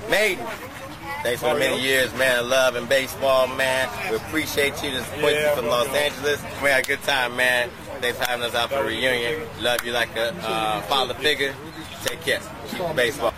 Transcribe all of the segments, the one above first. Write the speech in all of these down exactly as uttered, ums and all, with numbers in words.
Maiden, thanks for the many years, man, of love and baseball, man. We appreciate you. This is Quincy Yeah, from Los Angeles. We had a good time, man. Thanks for having us out for a reunion. Love you like a uh, father figure. Take care. Keep baseball.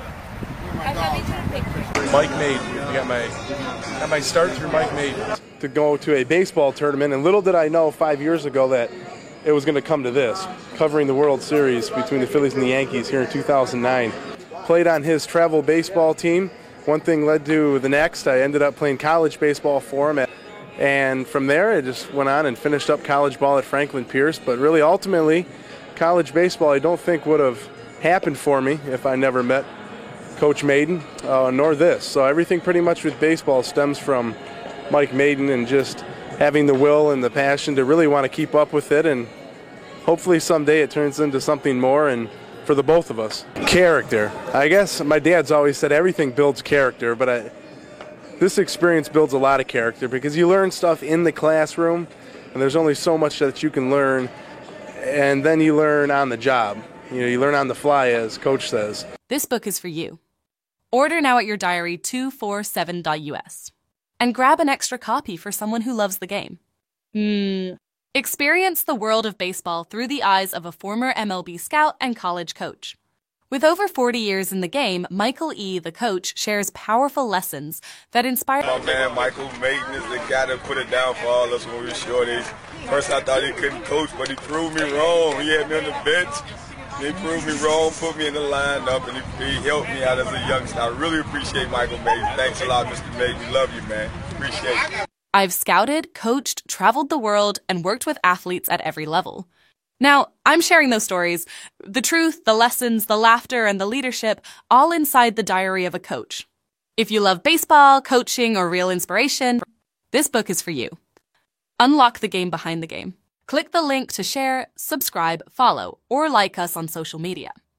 Mike Maiden. I got my got my start through Mike Maiden. To go to a baseball tournament, and little did I know five years ago that it was going to come to this, covering the World Series between the Phillies and the Yankees here in two thousand nine. Played on his travel baseball team. One thing led to the next. I ended up playing college baseball for him, and from there I just went on and finished up college ball at Franklin Pierce. But really, ultimately, college baseball I don't think would have happened for me if I never met Coach Maiden, uh, nor this. So everything pretty much with baseball stems from Mike Maiden and just having the will and the passion to really want to keep up with it, and hopefully someday it turns into something more, and for the both of us. Character. I guess my dad's always said everything builds character, but I, this experience builds a lot of character because you learn stuff in the classroom, and there's only so much that you can learn, and then you learn on the job. You know, you learn on the fly, as Coach says. This book is for you. Order now at your diary two forty-seven dot U S and grab an extra copy for someone who loves the game. Hmm. Experience the world of baseball through the eyes of a former M L B scout and college coach. With over forty years in the game, Michael E., the coach, shares powerful lessons that inspire... My man Michael Maiden is the guy that put it down for all us when we were shorties. First I thought he couldn't coach, but he proved me wrong. He had me on the bench. He proved me wrong, put me in the lineup, and he, he helped me out as a youngster. I really appreciate Michael Maiden. Thanks a lot, Mister Maiden. We love you, man. Appreciate it. I've scouted, coached, traveled the world, and worked with athletes at every level. Now, I'm sharing those stories, the truth, the lessons, the laughter, and the leadership, all inside the diary of a coach. If you love baseball, coaching, or real inspiration, this book is for you. Unlock the game behind the game. Click the link to share, subscribe, follow, or like us on social media.